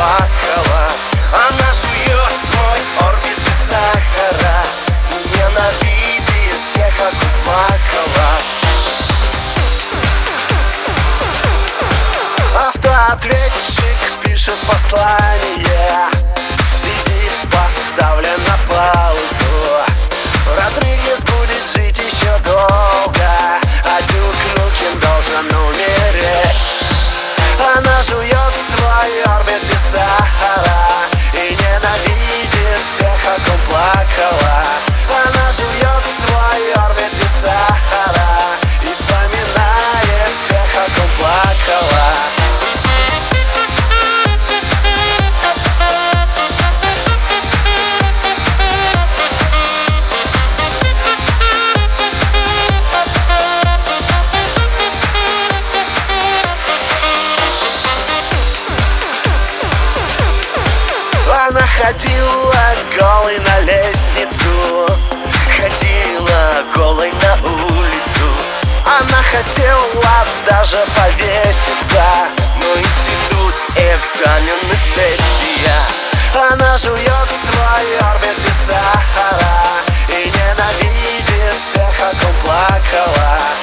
плакала. Она жует свой орбит без сахара и ненавидит всех, как плакала. Автоответчик пишет послание, в сети поставлен на паузу. Родригес будет жить еще долго, а Дюк Нукем должен умереть. Она жует свой орбит без сахара и ненавидит всех, как он плакала. Она жует свой орбит без сахара и вспоминает всех, как он плакала. Она ходила голой на лестницу, ходила голой на улицу. Она хотела даже повеситься, но институт, экзамены, сессия. Она жует свой орбит без сахара и ненавидит всех, как он плакала.